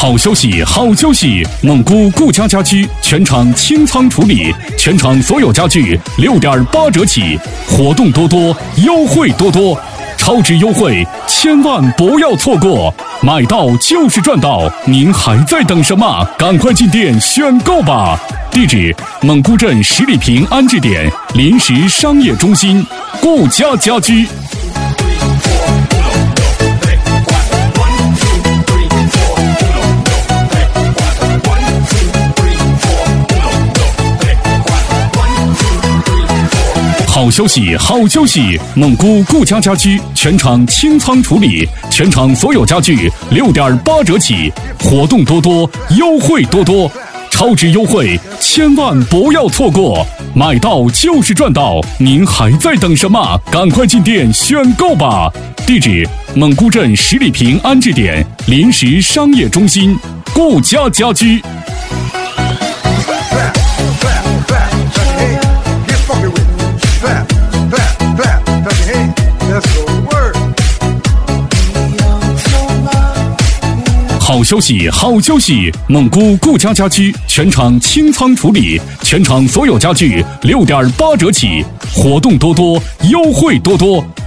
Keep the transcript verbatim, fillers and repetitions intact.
好消息，好消息！蒙古顾家家居全场清仓处理，全场所有家具六点八折起，活动多多，优惠多多，超值优惠，千万不要错过！买到就是赚到，您还在等什么？赶快进店选购吧！地址：蒙古镇十里坪安置点临时商业中心，顾家家居。好消息，好消息！蒙古顾家家居全场清仓处理，全场所有家具六点八折起，活动多多，优惠多多，超值优惠，千万不要错过！买到就是赚到，您还在等什么？赶快进店选购吧！地址：蒙古镇十里坪安置点临时商业中心，顾家家居。好消息，好消息！蒙古顾家家居全场清仓处理，全场所有家具六点八折起，活动多多，优惠多多，